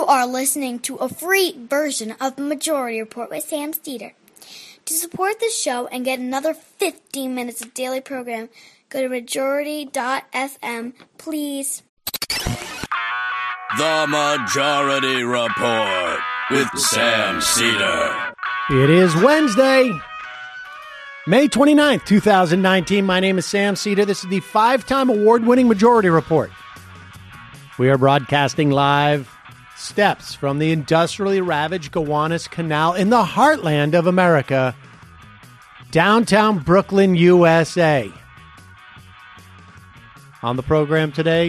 are listening to a free version of Majority Report with Sam Steeder. To support the show and get another 15 minutes of daily program, go to majority.fm, please. The Majority Report with Sam Steeder. It is Wednesday, May 29th, 2019. My name is Sam Steeder. This is the 5-time award-winning Majority Report. We are broadcasting live steps from the industrially ravaged Gowanus Canal in the heartland of America, downtown Brooklyn, USA. On the program today,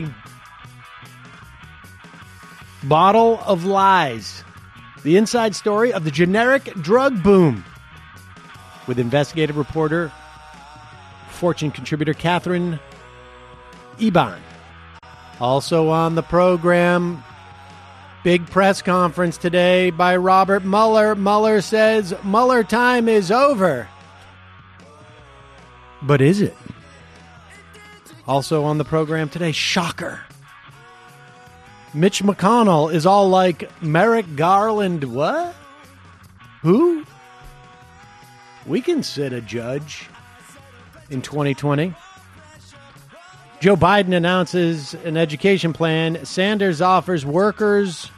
Bottle of Lies, the inside story of the generic drug boom, with investigative reporter, Fortune contributor Catherine Eban. Also on the program, big press conference today by Robert Mueller. Mueller says Mueller time is over. But is it? Also on the program today, shocker. Mitch McConnell is all like Merrick Garland. What? Who? We can sit a judge in 2020. Joe Biden announces an education plan. Sanders offers workers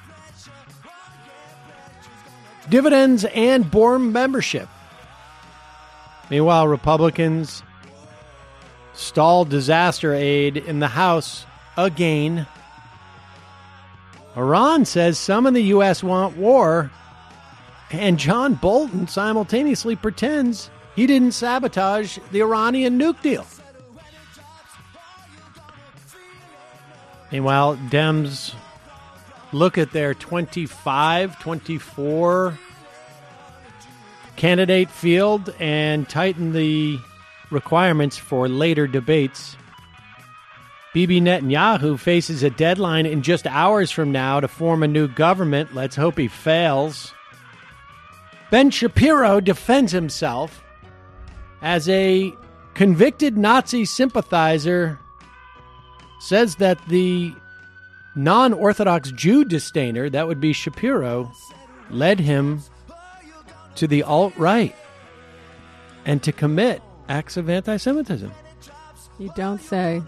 dividends and board membership. Meanwhile, Republicans stall disaster aid in the House again. Iran says some in the U.S. want war, and John Bolton simultaneously pretends he didn't sabotage the Iranian nuke deal. Meanwhile, Dems look at their 24 candidate field and tighten the requirements for later debates. Bibi Netanyahu faces a deadline in just hours from now to form a new government. Let's hope he fails. Ben Shapiro defends himself as a convicted Nazi sympathizer, says that the non-Orthodox Jew disdainer, that would be Shapiro, led him to the alt-right and to commit acts of anti-Semitism. You don't say.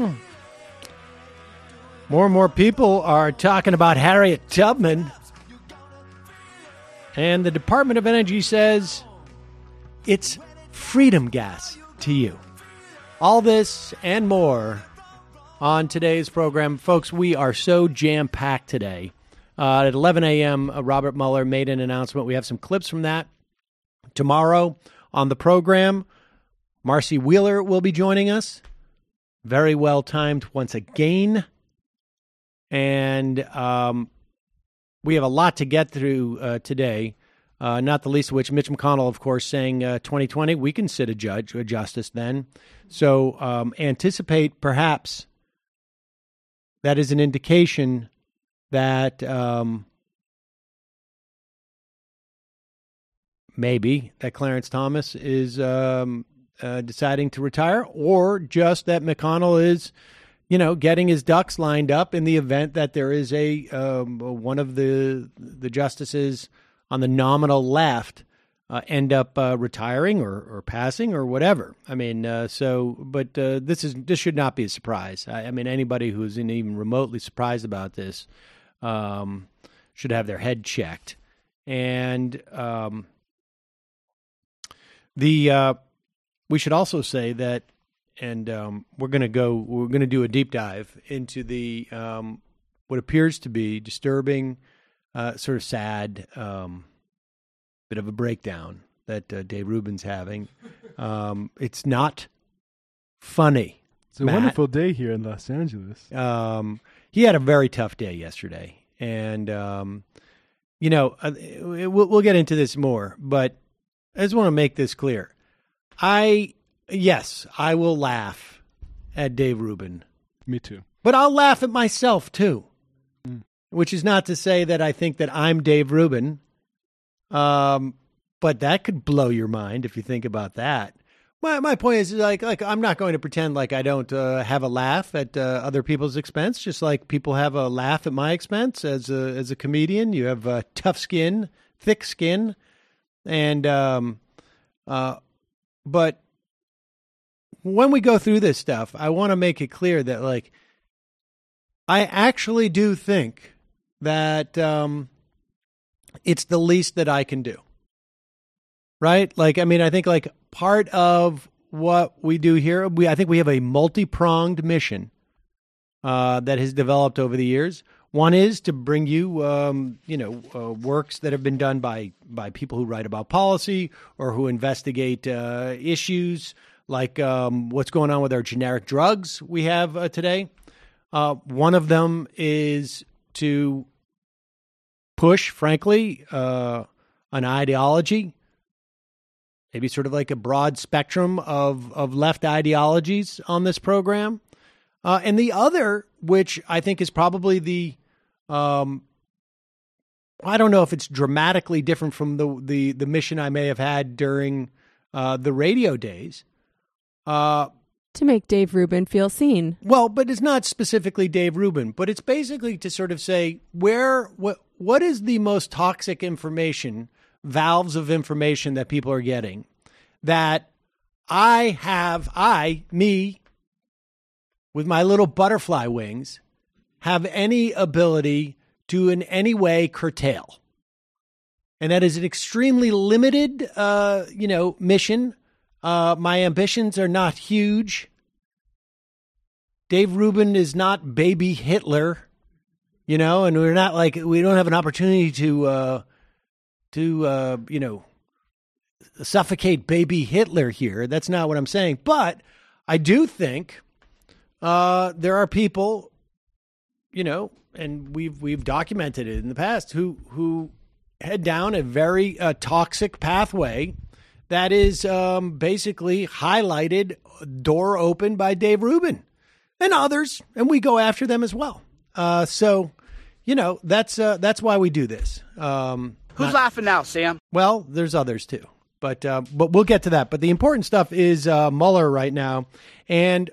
More and more people are talking about Harriet Tubman. And the Department of Energy says it's freedom gas to you. All this and more on today's program. Folks, we are so jam-packed today. At 11 a.m., Robert Mueller made an announcement. We have some clips from that. Tomorrow on the program, Marcy Wheeler will be joining us. Very well timed once again. And we have a lot to get through today, not the least of which Mitch McConnell, of course, saying 2020, we can sit a justice then. So anticipate perhaps that is an indication that maybe that Clarence Thomas is deciding to retire, or just that McConnell is, getting his ducks lined up in the event that there is a one of the justices on the nominal left end up retiring or passing or whatever. I mean, this should not be a surprise. I mean, anybody who isn't even remotely surprised about this should have their head checked. And we should also say that, and we're going to do a deep dive into the what appears to be disturbing, sort of sad, bit of a breakdown that Dave Rubin's having. It's not funny. It's a wonderful day here in Los Angeles. He had a very tough day yesterday, and we'll get into this more, but I just want to make this clear. Yes, I will laugh at Dave Rubin. Me too. But I'll laugh at myself too, which is not to say that I think that I'm Dave Rubin. But that could blow your mind if you think about that. My point is like I'm not going to pretend like I don't have a laugh at other people's expense, just like people have a laugh at my expense as a comedian. You have tough skin, thick skin, and but when we go through this stuff, I want to make it clear that like I actually do think that it's the least that I can do. Right? Like, I mean, I think like part of what we do here, I think we have a multi-pronged mission that has developed over the years. One is to bring you, works that have been done by people who write about policy or who investigate issues like what's going on with our generic drugs we have today. One of them is to push, frankly, an ideology, maybe sort of like a broad spectrum of left ideologies on this program. And the other, which I think is probably the, I don't know if it's dramatically different from the mission I may have had during the radio days. To make Dave Rubin feel seen. Well, but it's not specifically Dave Rubin, but it's basically to sort of say what is the most toxic information, valves of information that people are getting that me, with my little butterfly wings, have any ability to in any way curtail. And that is an extremely limited, mission. My ambitions are not huge. Dave Rubin is not baby Hitler, and we're not like, we don't have an opportunity to suffocate baby Hitler here. That's not what I'm saying. But I do think there are people, and we've documented it in the past, who head down a very toxic pathway that is basically highlighted, door open by Dave Rubin and others, and we go after them as well. So that's why we do this. Who's laughing now, Sam? Well, there's others too, but we'll get to that. But the important stuff is Mueller right now, and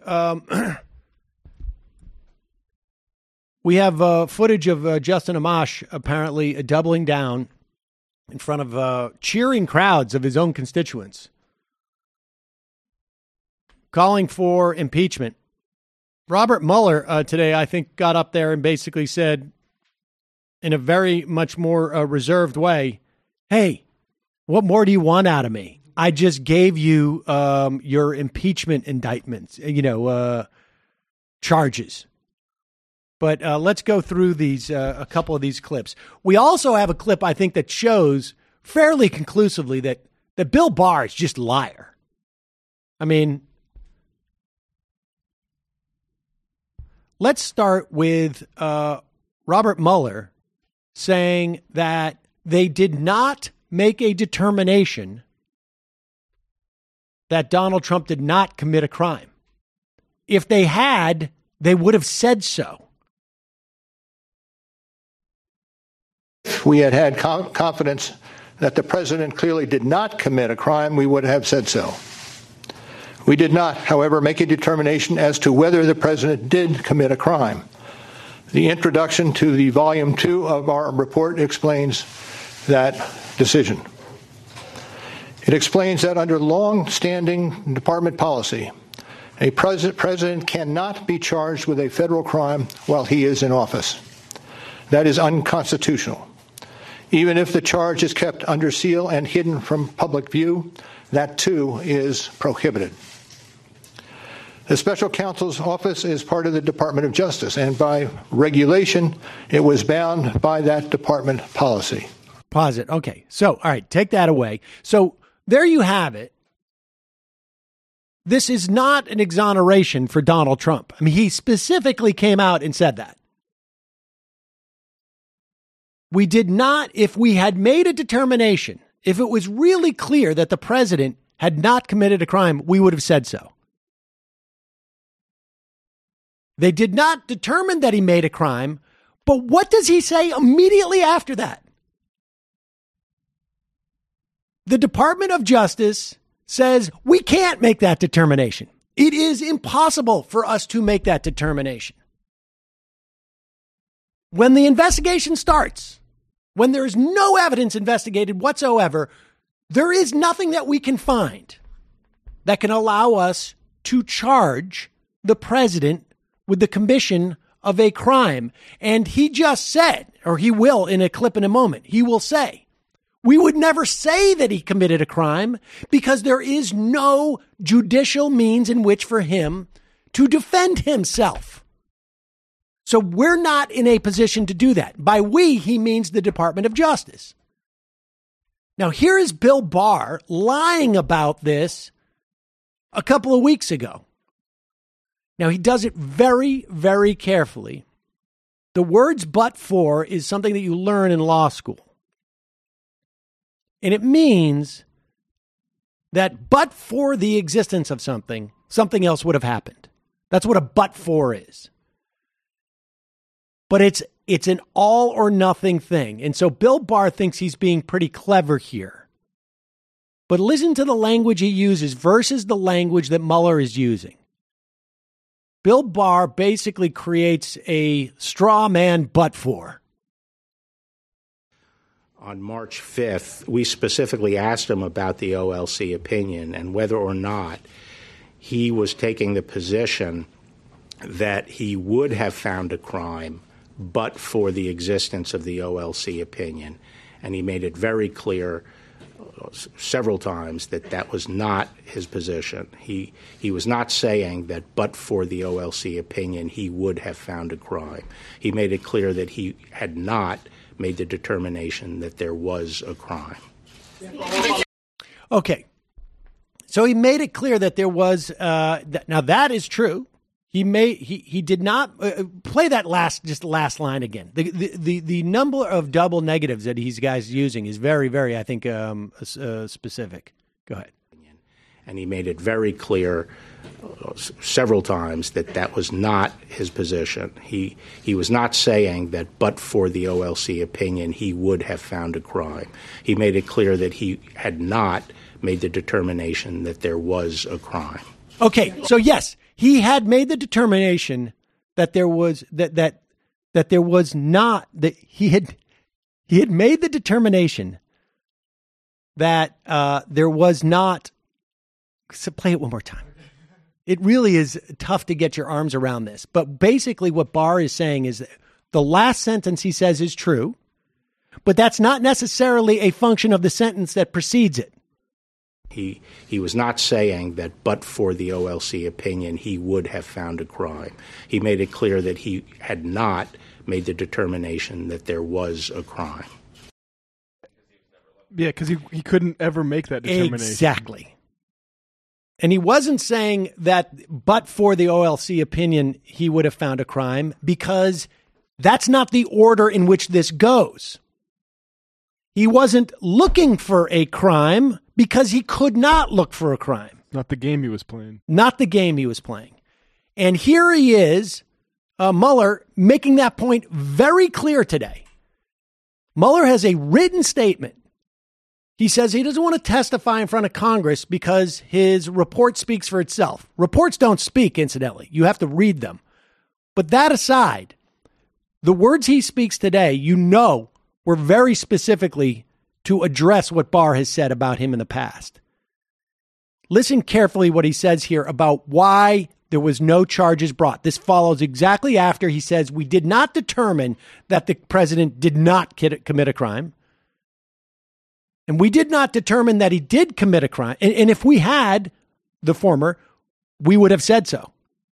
we have footage of Justin Amash apparently doubling down in front of cheering crowds of his own constituents, calling for impeachment. Robert Mueller today, I think, got up there and basically said, in a very much more reserved way, hey, what more do you want out of me? I just gave you your impeachment indictments, charges. But let's go through these, a couple of these clips. We also have a clip, I think, that shows fairly conclusively that Bill Barr is just a liar. I mean, let's start with Robert Mueller saying that they did not make a determination that Donald Trump did not commit a crime. If they had, they would have said so. If we had confidence that the president clearly did not commit a crime, we would have said so. We did not, however, make a determination as to whether the president did commit a crime. The introduction to the Volume 2 of our report explains that decision. It explains that under long-standing department policy, a president cannot be charged with a federal crime while he is in office. That is unconstitutional. Even if the charge is kept under seal and hidden from public view, that too is prohibited. The special counsel's office is part of the Department of Justice, and by regulation, it was bound by that department policy. Pause it. Okay. So, all right, take that away. So there you have it. This is not an exoneration for Donald Trump. I mean, he specifically came out and said that. We did not, if we had made a determination, if it was really clear that the president had not committed a crime, we would have said so. They did not determine that he made a crime, but what does he say immediately after that? The Department of Justice says we can't make that determination. It is impossible for us to make that determination. When the investigation starts, when there is no evidence investigated whatsoever, there is nothing that we can find that can allow us to charge the president with the commission of a crime. And he just said, or he will in a clip in a moment, he will say, we would never say that he committed a crime because there is no judicial means in which for him to defend himself. So we're not in a position to do that. By we, he means the Department of Justice. Now, here is Bill Barr lying about this a couple of weeks ago. Now, he does it very, very carefully. The words but for is something that you learn in law school. And it means that but for the existence of something, something else would have happened. That's what a but for is. But it's an all or nothing thing. And so Bill Barr thinks he's being pretty clever here. But listen to the language he uses versus the language that Mueller is using. Bill Barr basically creates a straw man but for. On March 5th, we specifically asked him about the OLC opinion and whether or not he was taking the position that he would have found a crime but for the existence of the OLC opinion. And he made it very clear several times that that was not his position. He was not saying that but for the OLC opinion, he would have found a crime. He made it clear that he had not made the determination that there was a crime. Okay. So he made it clear that there was, now that is true. He did not play that last line again. The number of double negatives that these guys using is very, very, I think, specific. Go ahead. And he made it very clear several times that that was not his position. He was not saying that but for the OLC opinion, he would have found a crime. He made it clear that he had not made the determination that there was a crime. Okay, so yes. He had made the determination that there was that there was not that he had made the determination that there was not. So play it one more time. It really is tough to get your arms around this, but basically what Barr is saying is that the last sentence he says is true, but that's not necessarily a function of the sentence that precedes it. He was not saying that but for the OLC opinion, he would have found a crime. He made it clear that he had not made the determination that there was a crime. Yeah, because he couldn't ever make that determination. Exactly. And he wasn't saying that but for the OLC opinion, he would have found a crime, because that's not the order in which this goes. He wasn't looking for a crime because he could not look for a crime. Not the game he was playing. Not the game he was playing. And here he is, Mueller, making that point very clear today. Mueller has a written statement. He says he doesn't want to testify in front of Congress because his report speaks for itself. Reports don't speak, incidentally. You have to read them. But that aside, the words he speaks today, were very specifically to address what Barr has said about him in the past. Listen carefully what he says here about why there was no charges brought. This follows exactly after he says we did not determine that the president did not commit a crime. And we did not determine that he did commit a crime. And if we had the former, we would have said so.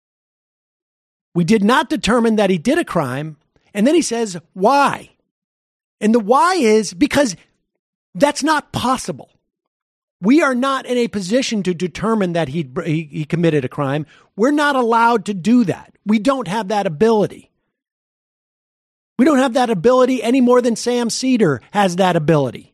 We did not determine that he did a crime. And then he says, why? And the why is because that's not possible. We are not in a position to determine that he committed a crime. We're not allowed to do that. We don't have that ability. We don't have that ability any more than Sam Seder has that ability.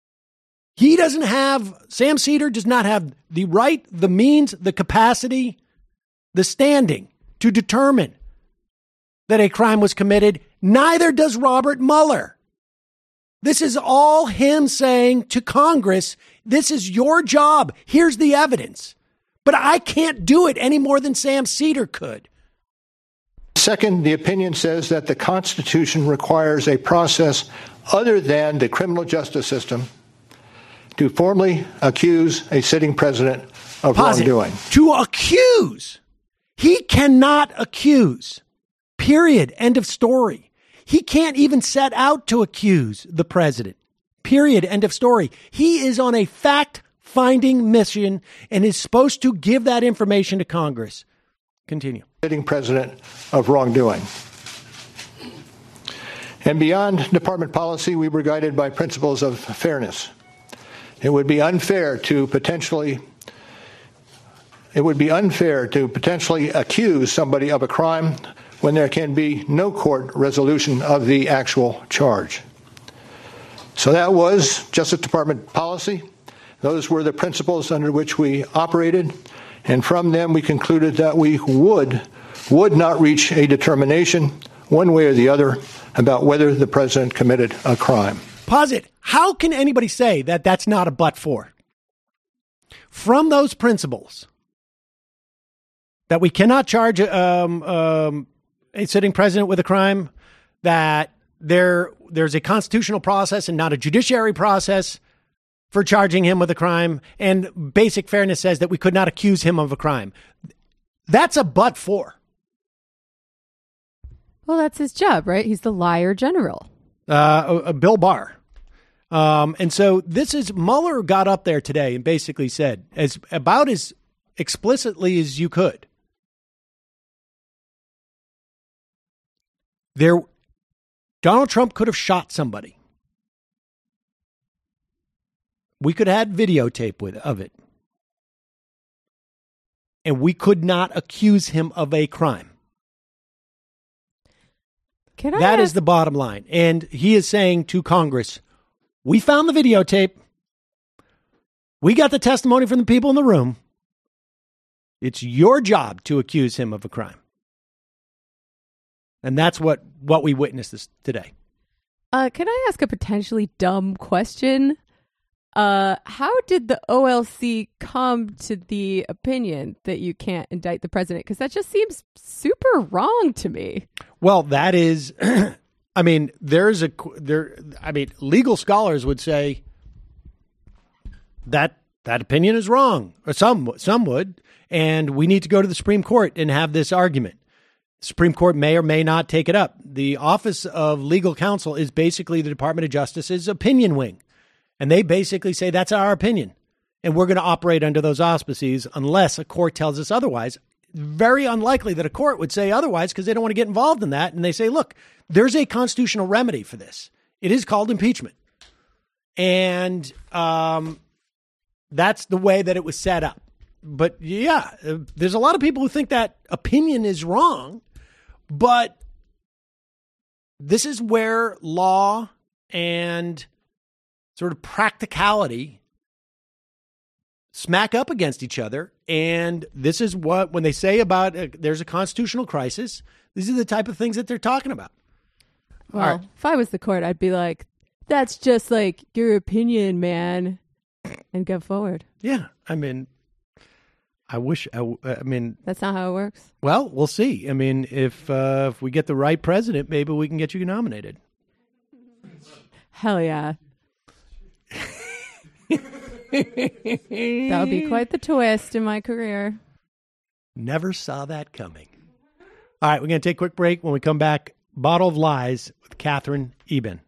Sam Seder does not have the right, the means, the capacity, the standing to determine that a crime was committed. Neither does Robert Mueller. This is all him saying to Congress, this is your job. Here's the evidence. But I can't do it any more than Sam Seder could. Second, the opinion says that the Constitution requires a process other than the criminal justice system to formally accuse a sitting president of wrongdoing. To accuse. He cannot accuse. Period. End of story. He can't even set out to accuse the president. Period. End of story. He is on a fact-finding mission and is supposed to give that information to Congress. Continue. Sitting president of wrongdoing. And beyond department policy, we were guided by principles of fairness. It would be unfair to potentially accuse somebody of a crime when there can be no court resolution of the actual charge. So that was Justice Department policy. Those were the principles under which we operated, and from them we concluded that we would not reach a determination one way or the other about whether the president committed a crime. Pause it. How can anybody say that that's not a but for? From those principles, that we cannot charge a sitting president with a crime, that there's a constitutional process and not a judiciary process for charging him with a crime, and basic fairness says that we could not accuse him of a crime. That's a but for. Well, that's his job, right? He's the liar general. Bill Barr. And so this is, Mueller got up there today and basically said, about as explicitly as you could, Donald Trump could have shot somebody. We could have had videotape of it. And we could not accuse him of a crime. That is the bottom line. And he is saying to Congress, we found the videotape. We got the testimony from the people in the room. It's your job to accuse him of a crime. And that's what we witnessed today. Can I ask a potentially dumb question? How did the OLC come to the opinion that you can't indict the president? Because that just seems super wrong to me. Well, that is, I mean, legal scholars would say that opinion is wrong, or some would, and we need to go to the Supreme Court and have this argument. The Supreme Court may or may not take it up. The Office of Legal Counsel is basically the Department of Justice's opinion wing. And they basically say that's our opinion. And we're going to operate under those auspices unless a court tells us otherwise. Very unlikely that a court would say otherwise because they don't want to get involved in that. And they say, look, there's a constitutional remedy for this. It is called impeachment. And that's the way that it was set up. But yeah, there's a lot of people who think that opinion is wrong. But this is where law and sort of practicality smack up against each other. And this is what, when they say about there's a constitutional crisis, these are the type of things that they're talking about. Well, right. If I was the court, I'd be like, that's just like your opinion, man, and go forward. Yeah. I mean, that's not how it works. Well, we'll see. I mean, if we get the right president, maybe we can get you nominated. Hell yeah. That would be quite the twist in my career. Never saw that coming. All right, we're going to take a quick break. When we come back, Bottle of Lies with Catherine Eben.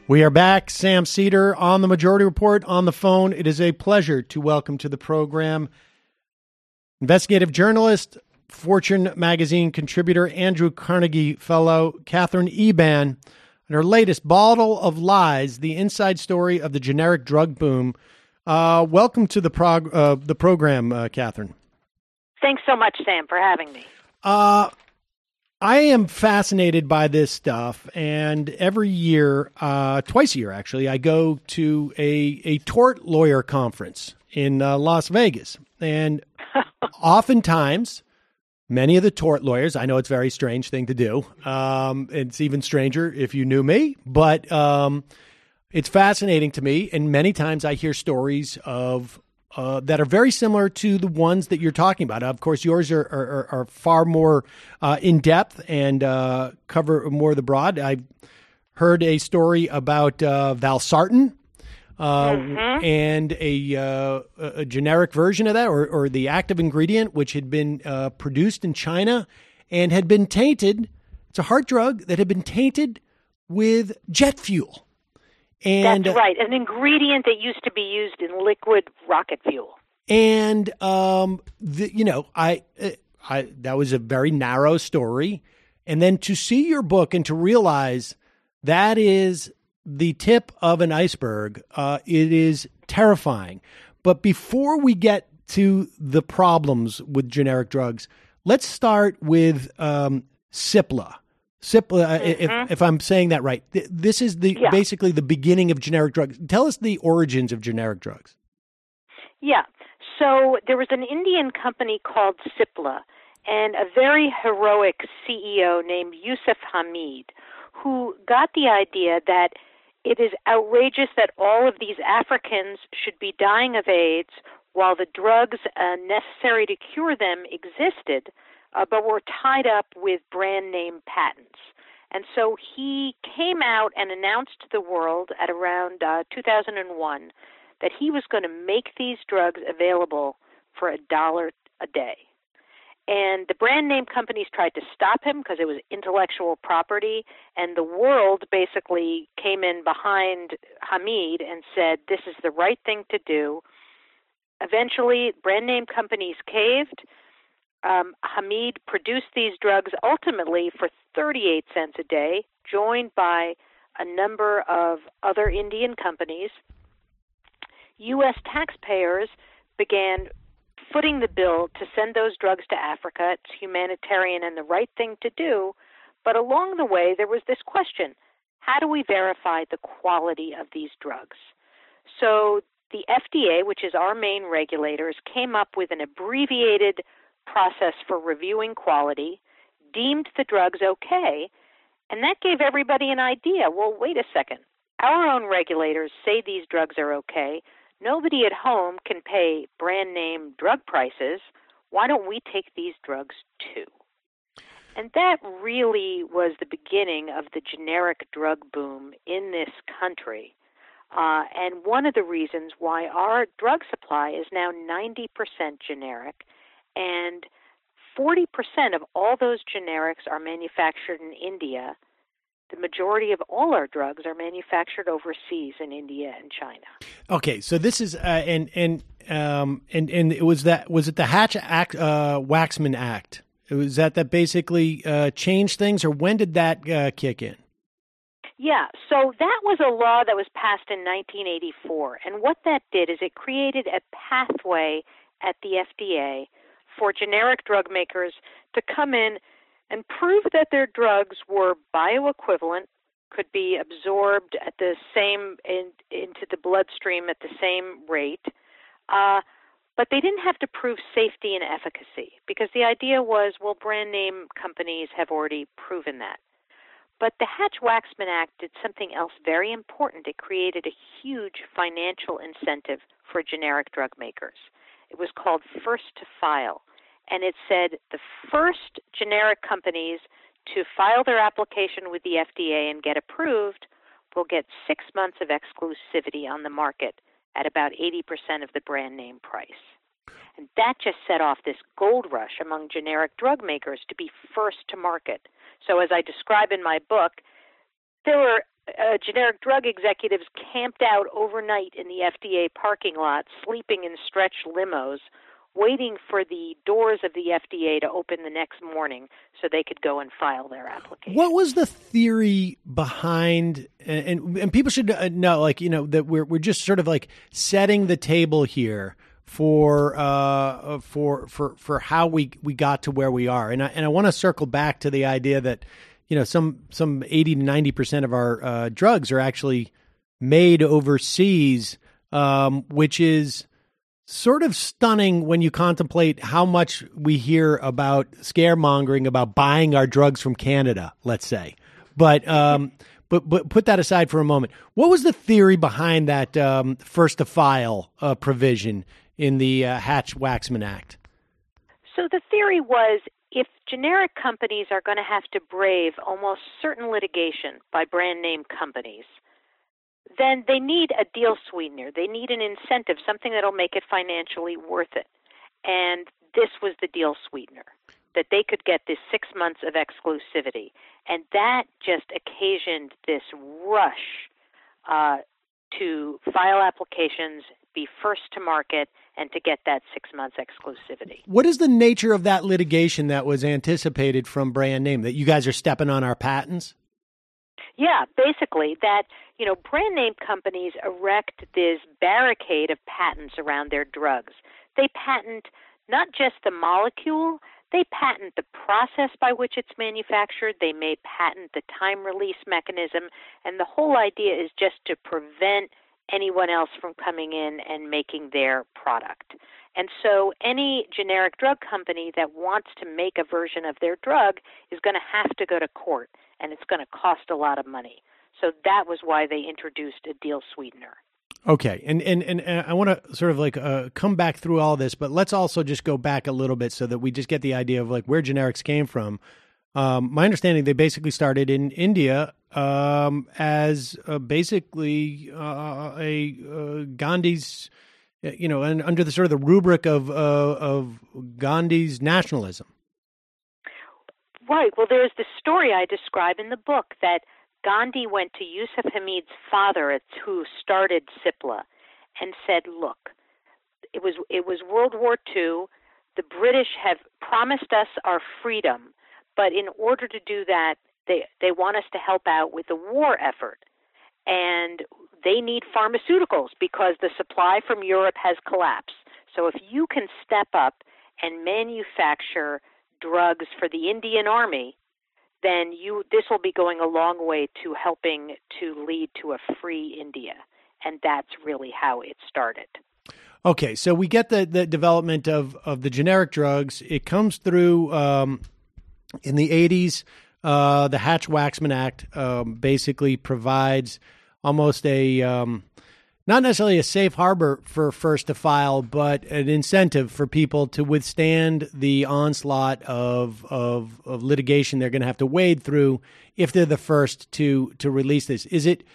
We are back. Sam Seder on the Majority Report on the phone. It is a pleasure to welcome to the program investigative journalist, Fortune magazine contributor, Andrew Carnegie Fellow, Katherine Eban, and her latest, Bottle of Lies, the inside story of the generic drug boom. Welcome to the program, Katherine. Thanks so much, Sam, for having me. I am fascinated by this stuff, and every year, twice a year actually, I go to a tort lawyer conference in Las Vegas. And oftentimes, many of the tort lawyers, I know it's a very strange thing to do. It's even stranger if you knew me, but it's fascinating to me. And many times I hear stories of that are very similar to the ones that you're talking about. Of course, yours are far more in depth and cover more of the broad. I heard a story about valsartan and a generic version of that, or the active ingredient, which had been produced in China and had been tainted. It's a heart drug that had been tainted with jet fuel. And, that's right, an ingredient that used to be used in liquid rocket fuel. And that was a very narrow story. And then to see your book and to realize that is the tip of an iceberg, it is terrifying. But before we get to the problems with generic drugs, let's start with Cipla. Cipla, if I'm saying that right, this is basically the beginning of generic drugs. Tell us the origins of generic drugs. Yeah. So there was an Indian company called Cipla and a very heroic CEO named Yusuf Hamid who got the idea that it is outrageous that all of these Africans should be dying of AIDS while the drugs necessary to cure them existed, but were tied up with brand name patents. And so he came out and announced to the world at around 2001 that he was going to make these drugs available for $1 a day. And the brand name companies tried to stop him because it was intellectual property, and the world basically came in behind Hamid and said, this is the right thing to do. Eventually, brand name companies caved. Hamid produced these drugs ultimately for 38 cents a day, joined by a number of other Indian companies. U.S. taxpayers began footing the bill to send those drugs to Africa. It's humanitarian and the right thing to do. But along the way, there was this question, how do we verify the quality of these drugs? So the FDA, which is our main regulators, came up with an abbreviated process for reviewing quality, deemed the drugs okay, and that gave everybody an idea. Well, wait a second. Our own regulators say these drugs are okay. Nobody at home can pay brand name drug prices. Why don't we take these drugs too? And that really was the beginning of the generic drug boom in this country. And one of the reasons why our drug supply is now 90% generic, and 40% of all those generics are manufactured in India. The majority of all our drugs are manufactured overseas in India and China. Okay, so this is and it was it the Hatch-Waxman Act? Was that basically changed things, or when did that kick in? Yeah, so that was a law that was passed in 1984, and what that did is it created a pathway at the FDA for generic drug makers to come in and prove that their drugs were bioequivalent, could be absorbed at the same into the bloodstream at the same rate, but they didn't have to prove safety and efficacy because the idea was, well, brand name companies have already proven that. But the Hatch-Waxman Act did something else very important. It created a huge financial incentive for generic drug makers. It was called First to File. And it said the first generic companies to file their application with the FDA and get approved will get 6 months of exclusivity on the market at about 80% of the brand name price. And that just set off this gold rush among generic drug makers to be first to market. So as I describe in my book, there were generic drug executives camped out overnight in the FDA parking lot, sleeping in stretched limos, waiting for the doors of the FDA to open the next morning so they could go and file their application. What was the theory behind, and people should know, like, you know, that we're just sort of like setting the table here for how we got to where we are. And I want to circle back to the idea that, you know, some 80 to 90% of our drugs are actually made overseas, which is sort of stunning when you contemplate how much we hear about scaremongering about buying our drugs from Canada, let's say. But put that aside for a moment. What was the theory behind that first to file provision in the Hatch-Waxman Act? So the theory was, if generic companies are going to have to brave almost certain litigation by brand name companies, then they need a deal sweetener. They need an incentive, something that'll make it financially worth it. And this was the deal sweetener, that they could get this 6 months of exclusivity. And that just occasioned this rush to file applications, be first to market, and to get that 6 months exclusivity. What is the nature of that litigation that was anticipated from brand name, that you guys are stepping on our patents? Yeah, basically that, you know, brand name companies erect this barricade of patents around their drugs. They patent not just the molecule, they patent the process by which it's manufactured, they may patent the time release mechanism, and the whole idea is just to prevent anyone else from coming in and making their product. And so any generic drug company that wants to make a version of their drug is going to have to go to court, and it's going to cost a lot of money. So that was why they introduced a deal sweetener. Okay. And I want to sort of like come back through all this, but let's also just go back a little bit so that we just get the idea of like where generics came from. My understanding, they basically started in India as basically Gandhi's, you know, and under the sort of the rubric of Gandhi's nationalism. Right. Well, there's this story I describe in the book that Gandhi went to Yusuf Hamid's father, who started Cipla, and said, look, it was World War II. The British have promised us our freedom, but in order to do that, they want us to help out with the war effort. And they need pharmaceuticals because the supply from Europe has collapsed. So if you can step up and manufacture drugs for the Indian Army, then this will be going a long way to helping to lead to a free India. And that's really how it started. Okay, so we get the development of the generic drugs. It comes through in the 80s. The Hatch-Waxman Act basically provides almost a not necessarily a safe harbor for first to file, but an incentive for people to withstand the onslaught of litigation they're going to have to wade through if they're the first to release this. Is it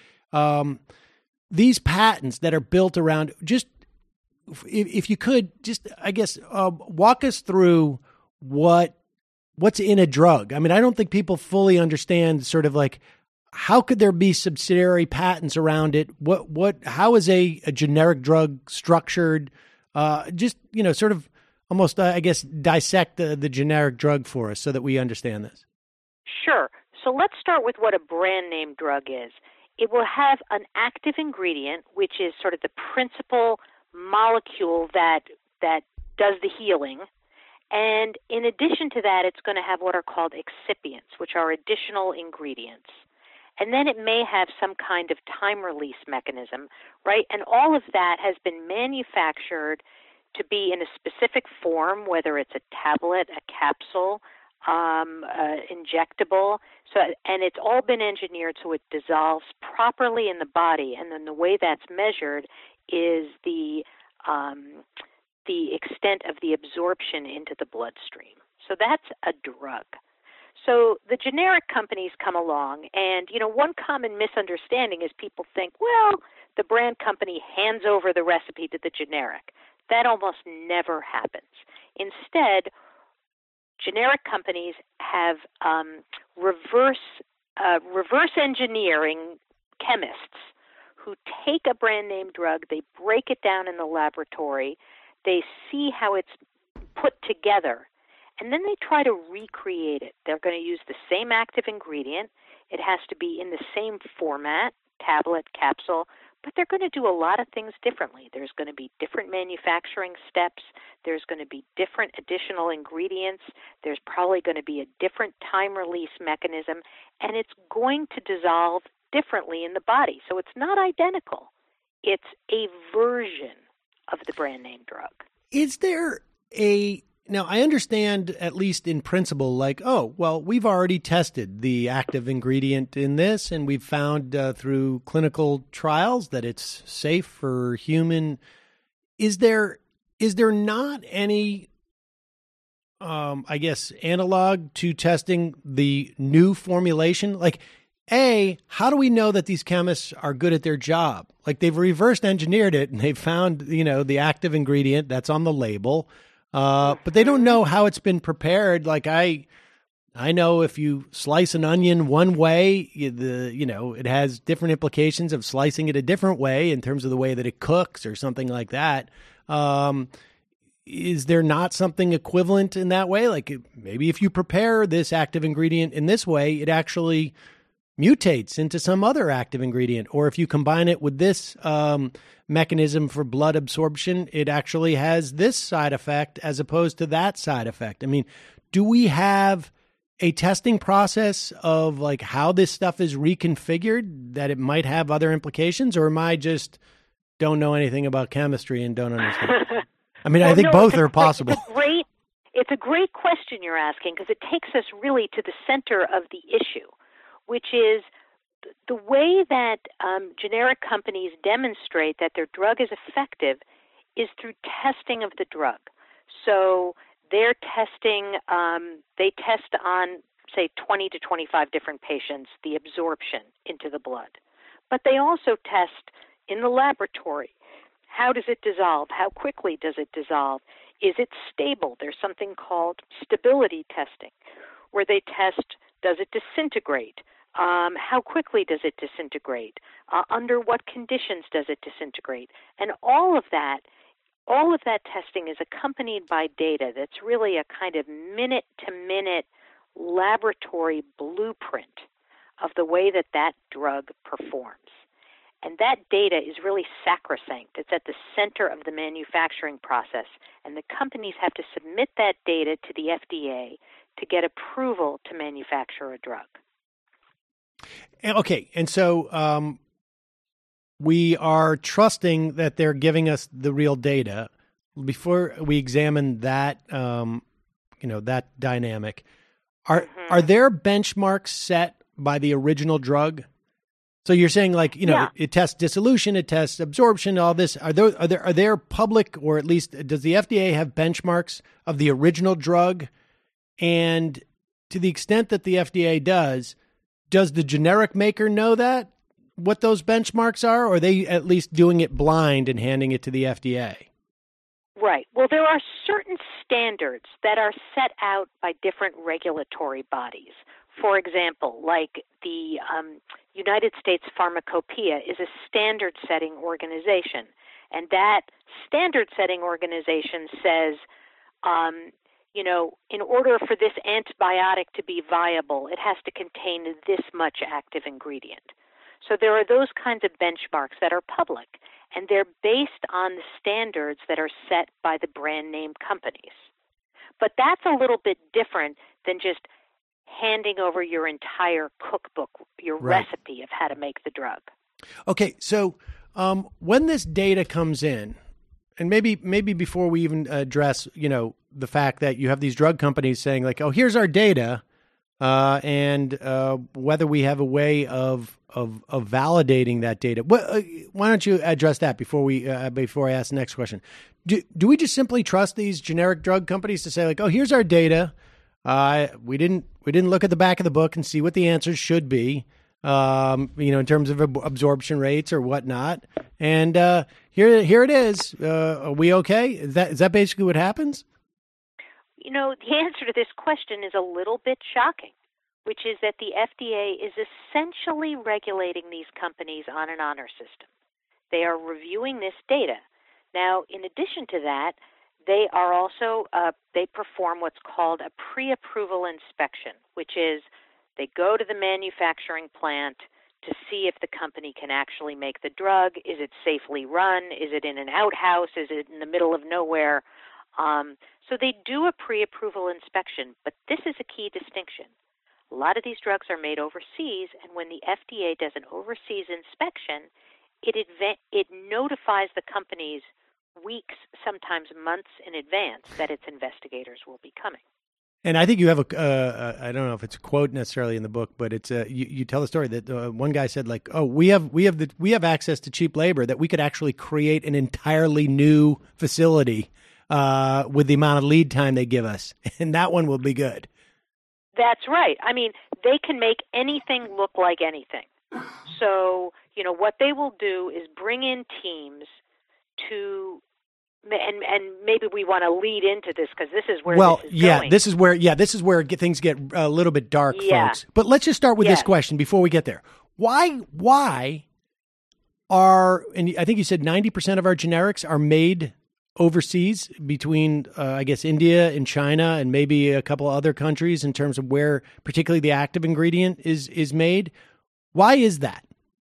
these patents that are built around, just if you could just, I guess, walk us through what's in a drug? I mean, I don't think people fully understand sort of like, how could there be subsidiary patents around it? How is a generic drug structured? Just, you know, sort of almost, I guess, dissect the generic drug for us so that we understand this. Sure. So let's start with what a brand name drug is. It will have an active ingredient, which is sort of the principal molecule that does the healing. And in addition to that, it's going to have what are called excipients, which are additional ingredients. And then it may have some kind of time release mechanism, right? And all of that has been manufactured to be in a specific form, whether it's a tablet, a capsule, injectable. And it's all been engineered so it dissolves properly in the body. And then the way that's measured is the extent of the absorption into the bloodstream. So that's a drug. So the generic companies come along, and, you know, one common misunderstanding is people think, well, the brand company hands over the recipe to the generic. That almost never happens. Instead, generic companies have reverse engineering chemists who take a brand name drug, they break it down in the laboratory, they see how it's put together, and then they try to recreate it. They're going to use the same active ingredient. It has to be in the same format, tablet, capsule, but they're going to do a lot of things differently. There's going to be different manufacturing steps. There's going to be different additional ingredients. There's probably going to be a different time release mechanism, and it's going to dissolve differently in the body. So it's not identical. It's a version of the brand name drug. Is there now I understand, at least in principle, like, oh, well, we've already tested the active ingredient in this, and we've found through clinical trials that it's safe for human. Is there not any, I guess, analog to testing the new formulation? Like, how do we know that these chemists are good at their job? Like, they've reverse engineered it and they've found, the active ingredient that's on the label. But they don't know how it's been prepared. Like I know if you slice an onion one way, it has different implications of slicing it a different way in terms of the way that it cooks or something like that. Is there not something equivalent in that way? Like maybe if you prepare this active ingredient in this way, it actually mutates into some other active ingredient. Or if you combine it with this mechanism for blood absorption, it actually has this side effect as opposed to that side effect. I mean, do we have a testing process of like how this stuff is reconfigured that it might have other implications, or am I just don't know anything about chemistry and don't understand? I mean, I think both are possible. It's a great question you're asking, because it takes us really to the center of the issue, which is the way that generic companies demonstrate that their drug is effective is through testing of the drug. So they're testing, they test on, say, 20 to 25 different patients, the absorption into the blood. But they also test in the laboratory. How does it dissolve? How quickly does it dissolve? Is it stable? There's something called stability testing, where they test, does it disintegrate? How quickly does it disintegrate? Under what conditions does it disintegrate? And all of that testing is accompanied by data that's really a kind of minute-to-minute laboratory blueprint of the way that drug performs. And that data is really sacrosanct. It's at the center of the manufacturing process, and the companies have to submit that data to the FDA to get approval to manufacture a drug. Okay, and so we are trusting that they're giving us the real data. Before we examine that, that dynamic, are there benchmarks set by the original drug? So you're saying, like, it tests dissolution, it tests absorption, all this. Are there public, or at least does the FDA have benchmarks of the original drug? And to the extent that the FDA does the generic maker know what those benchmarks are, or are they at least doing it blind and handing it to the FDA? Right. Well, there are certain standards that are set out by different regulatory bodies. For example, like the United States Pharmacopoeia is a standard-setting organization, and that standard-setting organization says, in order for this antibiotic to be viable, it has to contain this much active ingredient. So there are those kinds of benchmarks that are public, and they're based on the standards that are set by the brand name companies. But that's a little bit different than just handing over your entire cookbook, your recipe of how to make the drug. Okay, so when this data comes in, and maybe before we even address, the fact that you have these drug companies saying like, oh, here's our data, and whether we have a way of validating that data. Why don't you address that before I ask the next question? Do we just simply trust these generic drug companies to say like, oh, here's our data. We didn't look at the back of the book and see what the answers should be, in terms of absorption rates or whatnot. And here it is. Are we okay? Is that basically what happens? The answer to this question is a little bit shocking. which is that the FDA is essentially regulating these companies on an honor system. They are reviewing this data. Now, in addition to that, they are also, they perform what's called a pre-approval inspection, which is they go to the manufacturing plant to see if the company can actually make the drug. Is it safely run? Is it in an outhouse? Is it in the middle of nowhere? So they do a pre-approval inspection, but this is a key distinction. A lot of these drugs are made overseas, and when the FDA does an overseas inspection, it notifies the companies weeks, sometimes months in advance that its investigators will be coming. And I think you have I don't know if it's a quote necessarily in the book, but it's you tell the story that one guy said like, "Oh, we have access to cheap labor that we could actually create an entirely new facility with the amount of lead time they give us, and that one will be good." That's right. I mean, they can make anything look like anything. So, what they will do is bring in teams to, and maybe we want to lead into this because this is where this is going. This is where things get a little bit dark, folks. But let's just start with this question before we get there. Why are, and I think you said 90% of our generics are made overseas between, I guess, India and China and maybe a couple other countries in terms of where particularly the active ingredient is made. Why is that?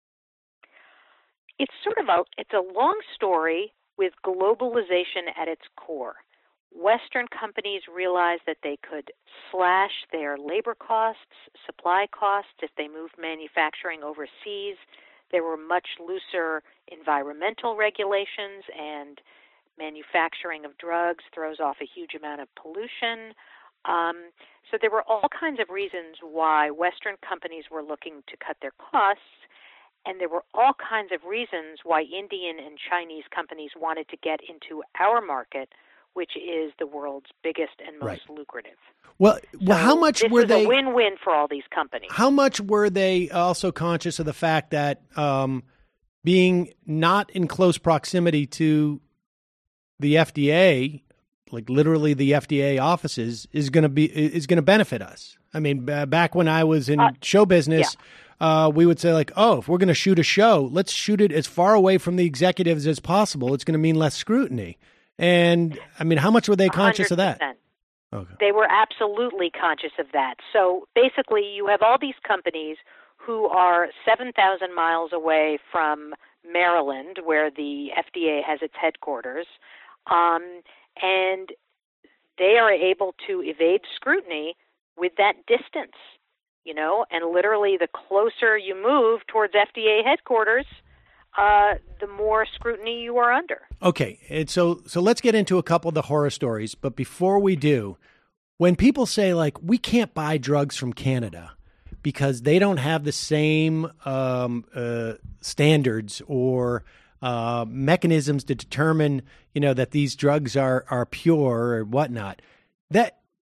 It's it's a long story with globalization at its core. Western companies realized that they could slash their labor costs, supply costs if they moved manufacturing overseas. There were much looser environmental regulations, and manufacturing of drugs throws off a huge amount of pollution. So there were all kinds of reasons why Western companies were looking to cut their costs, and there were all kinds of reasons why Indian and Chinese companies wanted to get into our market, which is the world's biggest and most lucrative. Well, how much were they? This was a win-win for all these companies. How much were they also conscious of the fact that being not in close proximity to the FDA, like literally the FDA offices, is going to benefit us? I mean, back when I was in show business, we would say like, oh, if we're going to shoot a show, let's shoot it as far away from the executives as possible. It's going to mean less scrutiny. And I mean, how much were they conscious 100%. Of that? Okay. They were absolutely conscious of that. So basically, you have all these companies who are 7,000 miles away from Maryland, where the FDA has its headquarters, and they are able to evade scrutiny with that distance, and literally the closer you move towards FDA headquarters, the more scrutiny you are under. Okay, and so let's get into a couple of the horror stories. But before we do, when people say, like, we can't buy drugs from Canada because they don't have the same standards or mechanisms to determine, that these drugs are pure or whatnot, that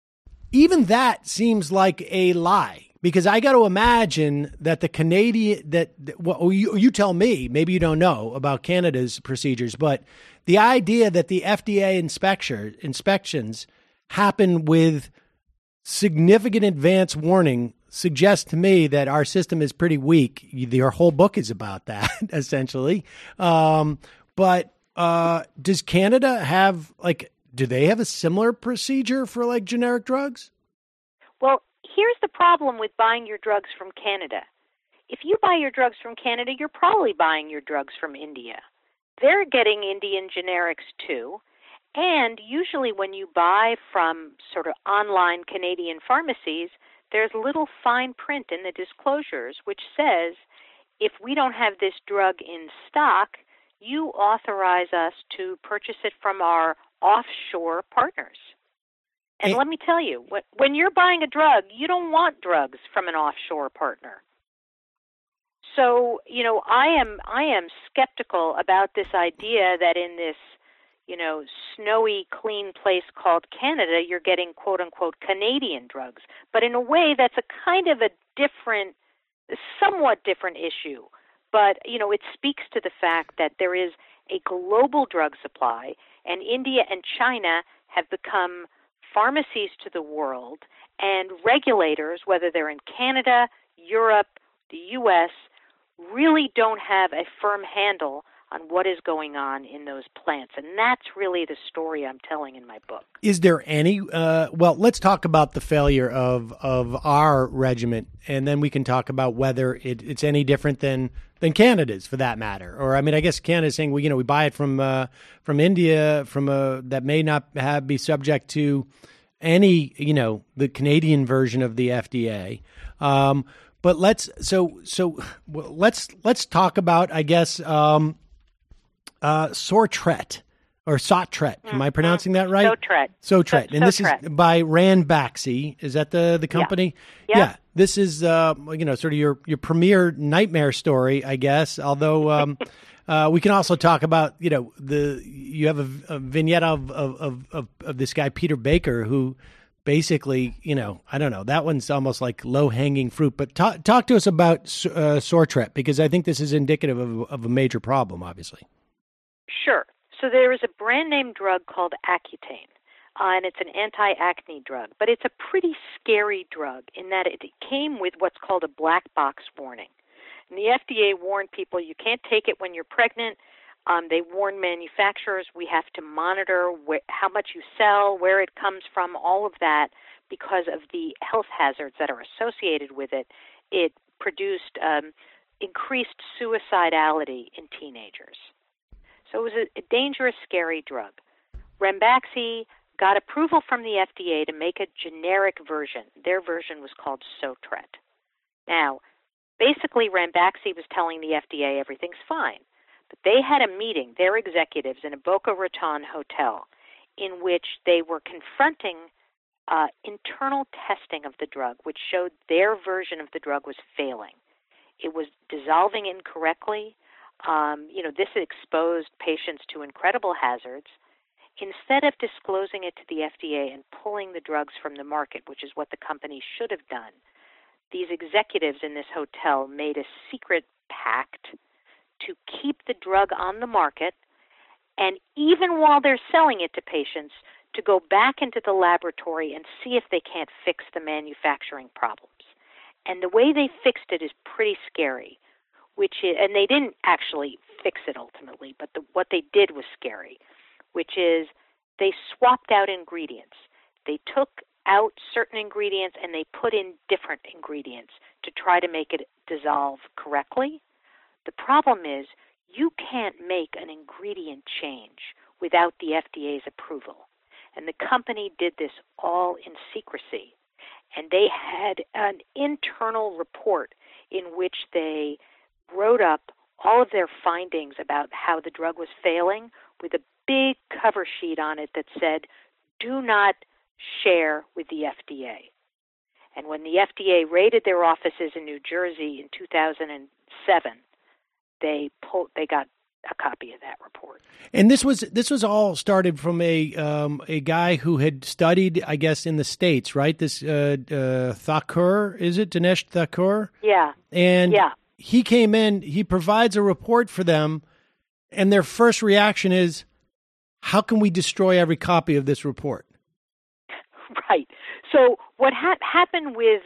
seems like a lie. Because I got to imagine that the Canadian you tell me, maybe you don't know about Canada's procedures, but the idea that the FDA inspections happen with significant advance warning suggests to me that our system is pretty weak. Your whole book is about that, essentially. But does Canada have do they have a similar procedure for like generic drugs? Well, here's the problem with buying your drugs from Canada. If you buy your drugs from Canada, you're probably buying your drugs from India. They're getting Indian generics too. And usually when you buy from sort of online Canadian pharmacies, there's little fine print in the disclosures which says, if we don't have this drug in stock, you authorize us to purchase it from our offshore partners. And let me tell you, when you're buying a drug, you don't want drugs from an offshore partner. So, I am skeptical about this idea that in this, snowy, clean place called Canada, you're getting quote-unquote Canadian drugs. But in a way, that's a kind of a somewhat different issue. But, it speaks to the fact that there is a global drug supply, and India and China have become pharmacies to the world, and regulators, whether they're in Canada, Europe, the U.S., really don't have a firm handle on what is going on in those plants. And that's really the story I'm telling in my book. Is there any, well, let's talk about the failure of our regiment, and then we can talk about whether it's any different than Canada's, for that matter. Or, I mean, I guess Canada's saying, well, we buy it from India, that may not be subject to any, the Canadian version of the FDA. But let's talk about, I guess, Sortret or Sotret. Am I pronouncing that right? Sotret. And this is by Ranbaxy. Is that the company? Yeah. This is sort of your premier nightmare story, I guess. Although we can also talk about you have a vignette of this guy Peter Baker, who basically, I don't know, that one's almost like low-hanging fruit. But talk to us about Sortret, because I think this is indicative of a major problem, obviously. Sure. So there is a brand name drug called Accutane, and it's an anti-acne drug. But it's a pretty scary drug in that it came with what's called a black box warning. And the FDA warned people you can't take it when you're pregnant. They warn manufacturers we have to monitor how much you sell, where it comes from, all of that, because of the health hazards that are associated with it. It produced increased suicidality in teenagers. So it was a dangerous, scary drug. Ranbaxy got approval from the FDA to make a generic version. Their version was called Sotret. Now, basically, Ranbaxy was telling the FDA everything's fine. But they had a meeting, their executives, in a Boca Raton hotel, in which they were confronting internal testing of the drug, which showed their version of the drug was failing. It was dissolving incorrectly. This exposed patients to incredible hazards. Instead of disclosing it to the FDA and pulling the drugs from the market, which is what the company should have done, these executives in this hotel made a secret pact to keep the drug on the market, and even while they're selling it to patients, to go back into the laboratory and see if they can't fix the manufacturing problems. And the way they fixed it is pretty scary, and they didn't actually fix it ultimately, but what they did was scary, which is they swapped out ingredients. They took out certain ingredients and they put in different ingredients to try to make it dissolve correctly. The problem is you can't make an ingredient change without the FDA's approval. And the company did this all in secrecy. And they had an internal report in which they wrote up all of their findings about how the drug was failing with a big cover sheet on it that said, do not share with the FDA. And when the FDA raided their offices in New Jersey in 2007, they got a copy of that report. And this was all started from a guy who had studied, I guess, in the States, right? This Thakur, is it Dinesh Thakur? Yeah. And he came in, he provides a report for them, and their first reaction is, how can we destroy every copy of this report? Right. So what happened with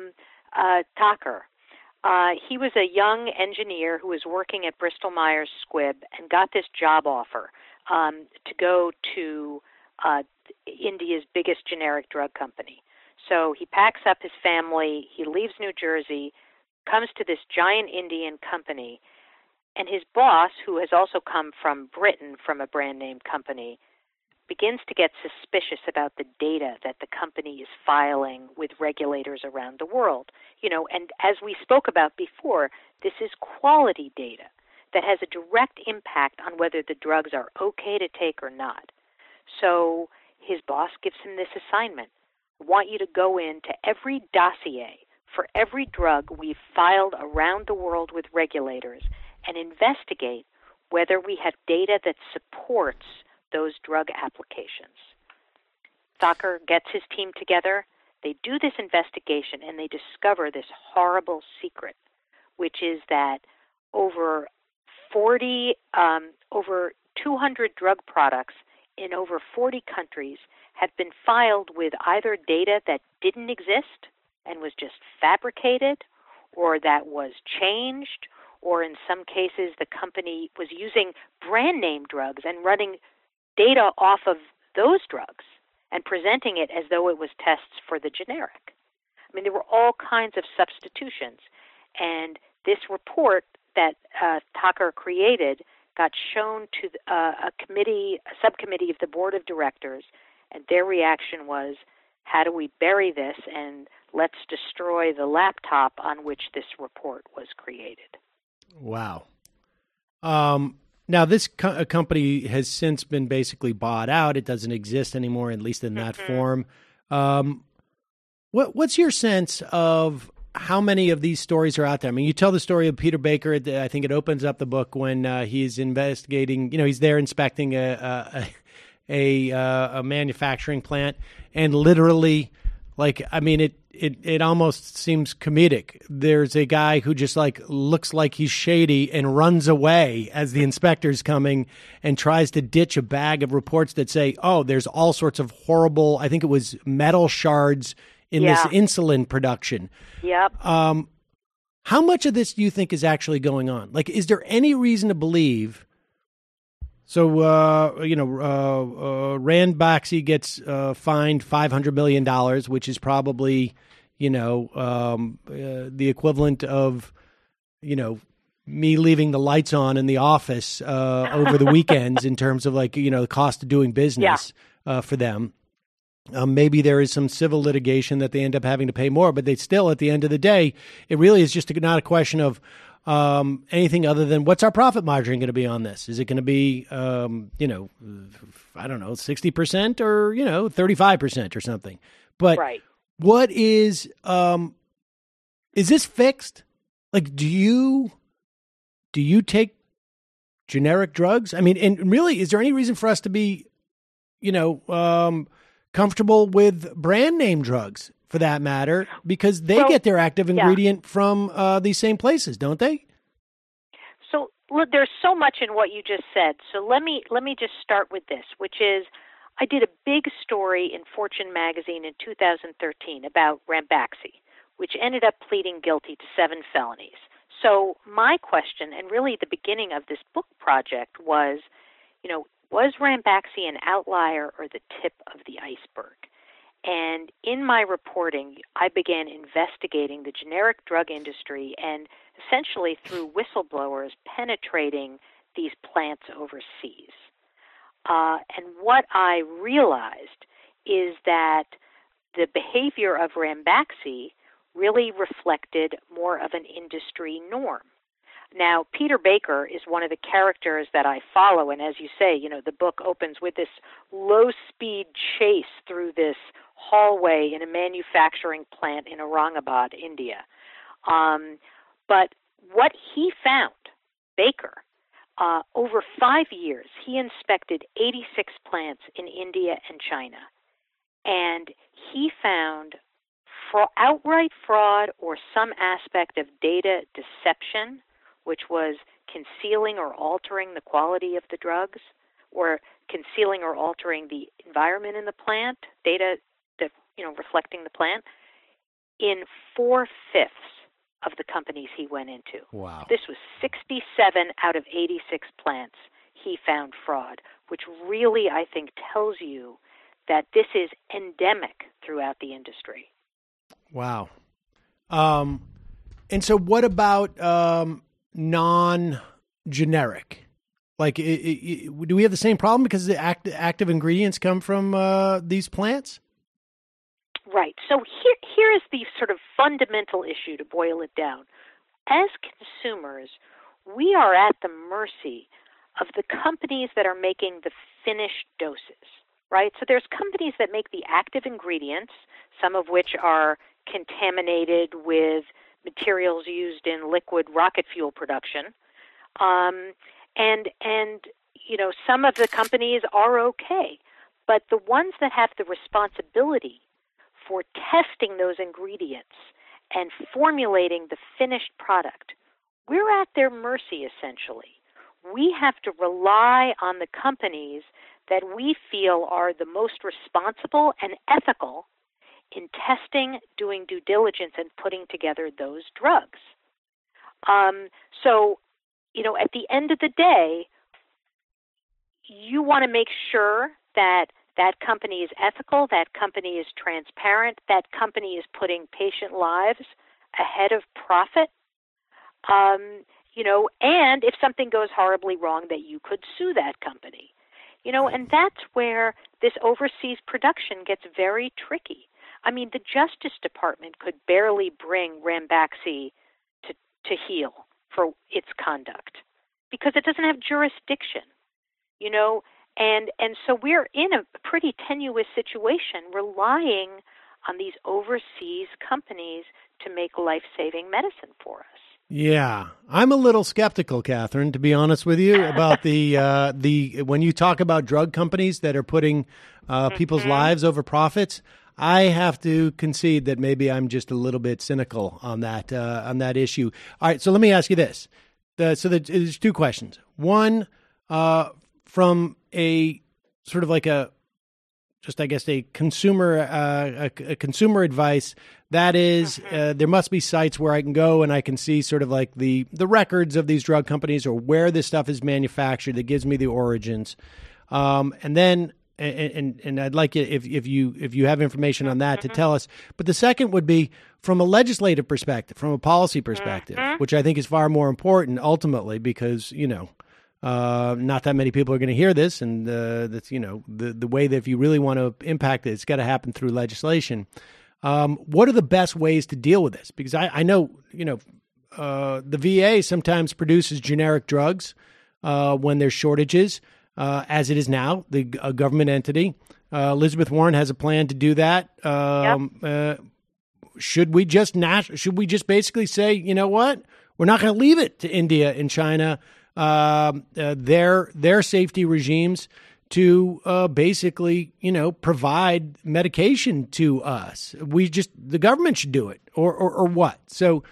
Thakur, he was a young engineer who was working at Bristol Myers Squibb and got this job offer to go to India's biggest generic drug company. So he packs up his family, he leaves New Jersey, comes to this giant Indian company, and his boss, who has also come from Britain from a brand name company, begins to get suspicious about the data that the company is filing with regulators around the world. And as we spoke about before, this is quality data that has a direct impact on whether the drugs are okay to take or not. So his boss gives him this assignment. I want you to go into every dossier for every drug we've filed around the world with regulators and investigate whether we have data that supports those drug applications. Thakur gets his team together. They do this investigation and they discover this horrible secret, which is that over 200 drug products in over 40 countries have been filed with either data that didn't exist and was just fabricated, or that was changed, or in some cases the company was using brand name drugs and running data off of those drugs and presenting it as though it was tests for the generic. I mean, there were all kinds of substitutions. And this report that Tucker created got shown to a subcommittee of the board of directors, and their reaction was, how do we bury this and let's destroy the laptop on which this report was created. Wow. Now, this company has since been basically bought out. It doesn't exist anymore, at least in that form. What's your sense of how many of these stories are out there? I mean, you tell the story of Peter Baker. I think it opens up the book when he's investigating. You know, he's there inspecting a manufacturing plant, and literally, like, I mean, it almost seems comedic. There's a guy who just like looks like he's shady and runs away as the inspector's coming and tries to ditch a bag of reports that say, oh, there's all sorts of horrible, I think it was metal shards in this insulin production. Yep. How much of this do you think is actually going on? Like, is there any reason to believe? So, Ranbaxy gets fined $500 million, which is probably, the equivalent of, me leaving the lights on in the office over the weekends in terms of the cost of doing business for them. Maybe there is some civil litigation that they end up having to pay more, but they still, at the end of the day, it really is just not a question of anything other than what's our profit margin going to be on this? Is it going to be, I don't know, 60% or, 35% or something? But what is this fixed? Like, do you take generic drugs? I mean, and really, is there any reason for us to be, comfortable with brand name drugs for that matter, because they get their active ingredient from these same places, don't they? So look, there's so much in what you just said. So let me just start with this, which is I did a big story in Fortune magazine in 2013 about Ranbaxy, which ended up pleading guilty to 7 felonies. So my question, and really the beginning of this book project, was, was Ranbaxy an outlier or the tip of the iceberg? And in my reporting, I began investigating the generic drug industry and essentially through whistleblowers penetrating these plants overseas. And what I realized is that the behavior of Ranbaxy really reflected more of an industry norm. Now, Peter Baker is one of the characters that I follow, and as you say, the book opens with this low-speed chase through this hallway in a manufacturing plant in Aurangabad, India. But what he found, Baker, over 5 years, he inspected 86 plants in India and China, and he found outright fraud or some aspect of data deception, which was concealing or altering the quality of the drugs, or concealing or altering the environment in the plant, data that, reflecting the plant, in 4/5 of the companies he went into. Wow. This was 67 out of 86 plants he found fraud, which really, I think, tells you that this is endemic throughout the industry. Wow. And so what about non-generic? Like, do we have the same problem because the active ingredients come from these plants? Right. So here is the sort of fundamental issue, to boil it down. As consumers, we are at the mercy of the companies that are making the finished doses, right? So there's companies that make the active ingredients, some of which are contaminated with materials used in liquid rocket fuel production. Some of the companies are okay, but the ones that have the responsibility for testing those ingredients and formulating the finished product, we're at their mercy, essentially. We have to rely on the companies that we feel are the most responsible and ethical in testing, doing due diligence, and putting together those drugs. So, at the end of the day, you want to make sure that that company is ethical, that company is transparent, that company is putting patient lives ahead of profit, and if something goes horribly wrong, that you could sue that company. And that's where this overseas production gets very tricky. I mean, the Justice Department could barely bring Ranbaxy to heel for its conduct because it doesn't have jurisdiction, and so we're in a pretty tenuous situation relying on these overseas companies to make life-saving medicine for us. Yeah, I'm a little skeptical, Catherine, to be honest with you, about the when you talk about drug companies that are putting people's lives over profits. I have to concede that maybe I'm just a little bit cynical on that issue. All right, so let me ask you this: there's two questions. One, from a sort of like a consumer advice. That is, there must be sites where I can go and I can see sort of like the records of these drug companies or where this stuff is manufactured that gives me the origins. And then, and I'd like you, if you have information on that to tell us. But the second would be from a legislative perspective, from a policy perspective, which I think is far more important ultimately because, not that many people are going to hear this, and that's the way that if you really want to impact it, it's got to happen through legislation. What are the best ways to deal with this? Because I know the VA sometimes produces generic drugs when there's shortages, as it is now, the government entity. Elizabeth Warren has a plan to do that. Should we just basically say, you know what, we're not going to leave it to India and China? Their safety regimes to basically, provide medication to us. The government should do it, or what? So,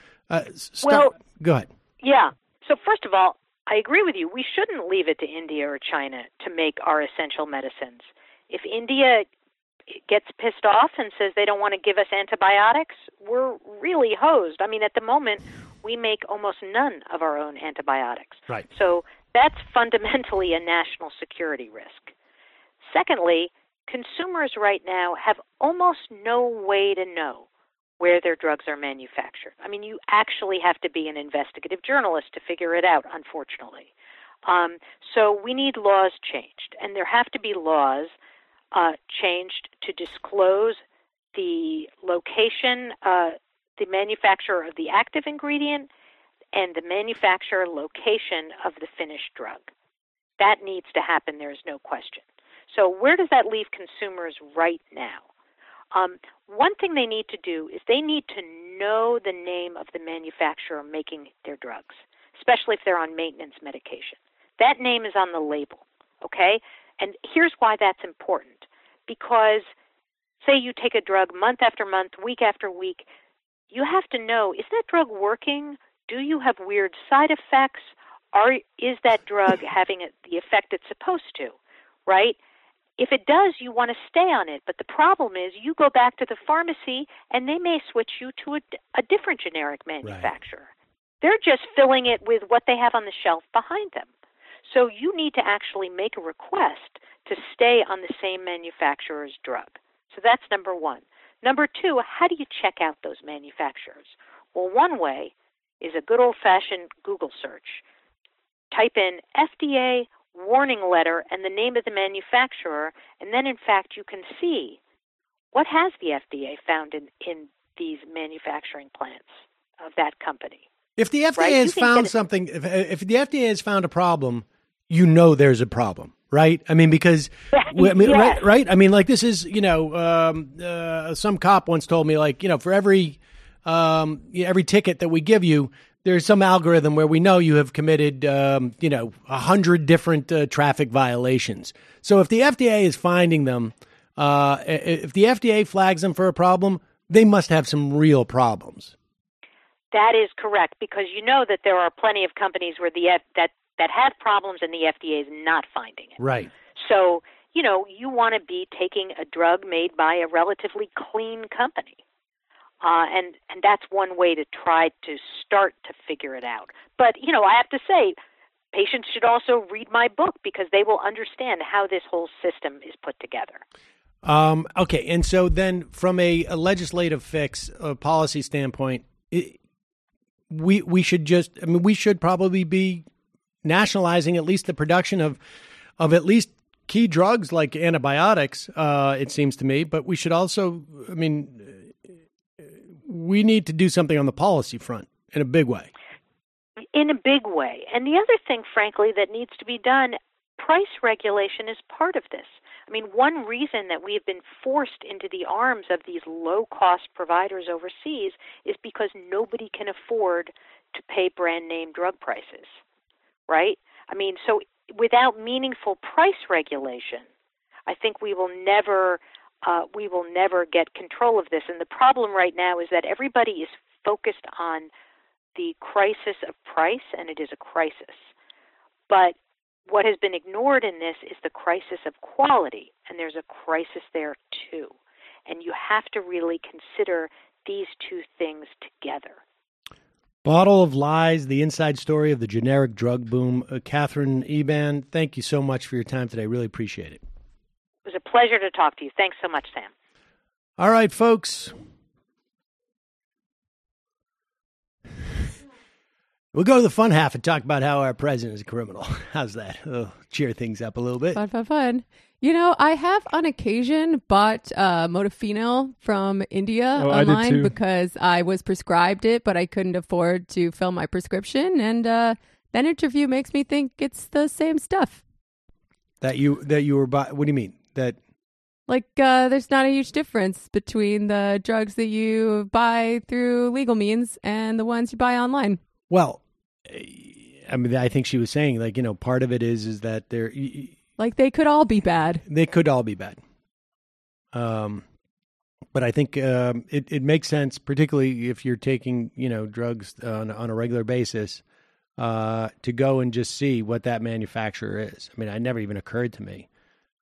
go ahead. Yeah. So first of all, I agree with you. We shouldn't leave it to India or China to make our essential medicines. If India gets pissed off and says they don't want to give us antibiotics, we're really hosed. I mean, at the moment, we make almost none of our own antibiotics. Right. So that's fundamentally a national security risk. Secondly, consumers right now have almost no way to know where their drugs are manufactured. I mean, you actually have to be an investigative journalist to figure it out, unfortunately. So we need laws changed, and there have to be laws changed to disclose the location, the manufacturer of the active ingredient, and the manufacturer location of the finished drug. That needs to happen, there's no question. So where does that leave consumers right now? One thing they need to do is they need to know the name of the manufacturer making their drugs, especially if they're on maintenance medication. That name is on the label, okay? And here's why that's important. Because say you take a drug month after month, week after week, you have to know, is that drug working? Do you have weird side effects? Is that drug having the effect it's supposed to, right? If it does, you want to stay on it. But the problem is you go back to the pharmacy and they may switch you to a different generic manufacturer. Right. They're just filling it with what they have on the shelf behind them. So you need to actually make a request to stay on the same manufacturer's drug. So that's number one. Number two, how do you check out those manufacturers? Well, one way is a good old-fashioned Google search. Type in FDA warning letter and the name of the manufacturer, and then, in fact, you can see what has the FDA found in these manufacturing plants of that company. If the FDA has found something, if the FDA has found a problem, you know there's a problem, right? I mean, because, yes. right? I mean, like this is, some cop once told me, like, for every ticket that we give you, there's some algorithm where we know you have committed, 100 different traffic violations. So if the FDA is finding them, if the FDA flags them for a problem, they must have some real problems. That is correct, because you know that there are plenty of companies where that have problems and the FDA is not finding it. Right. So you want to be taking a drug made by a relatively clean company. And that's one way to try to start to figure it out. But, I have to say, patients should also read my book because they will understand how this whole system is put together. Okay, and so then from a legislative fix, a policy standpoint, we should probably be nationalizing at least the production of at least key drugs like antibiotics, it seems to me. But we should also, we need to do something on the policy front in a big way. In a big way. And the other thing, frankly, that needs to be done, price regulation is part of this. One reason that we have been forced into the arms of these low-cost providers overseas is because nobody can afford to pay brand-name drug prices, right? So without meaningful price regulation, I think we will never get control of this. And the problem right now is that everybody is focused on the crisis of price, and it is a crisis. But what has been ignored in this is the crisis of quality, and there's a crisis there too. And you have to really consider these two things together. Bottle of Lies, the inside story of the generic drug boom. Katherine Eban, thank you so much for your time today. Really appreciate it. It was a pleasure to talk to you. Thanks so much, Sam. All right, folks. We'll go to the fun half and talk about how our president is a criminal. How's that? Cheer things up a little bit. Fun. I have on occasion bought modafinil from India online because I was prescribed it, but I couldn't afford to fill my prescription. And that interview makes me think it's the same stuff. That you were buying? What do you mean? That there's not a huge difference between the drugs that you buy through legal means and the ones you buy online. Well, I think she was saying, part of it is that they're... they could all be bad. They could all be bad. But I think it makes sense, particularly if you're taking, drugs on a regular basis, to go and just see what that manufacturer is. It never even occurred to me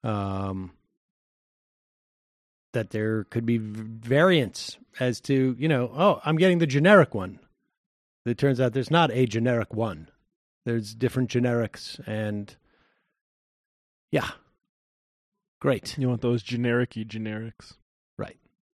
that there could be variants as to, I'm getting the generic one. It turns out there's not a generic one. There's different generics, and yeah, great. You want those generic-y generics. Right.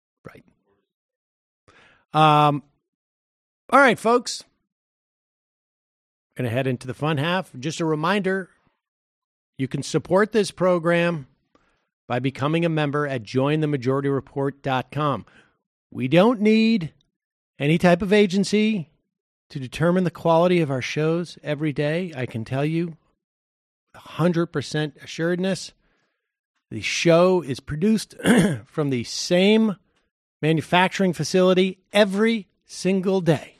All right, folks. Going to head into the fun half. Just a reminder, you can support this program by becoming a member at jointhemajorityreport.com. We don't need any type of agency to determine the quality of our shows every day. I can tell you 100% assuredness, the show is produced from the same manufacturing facility every single day.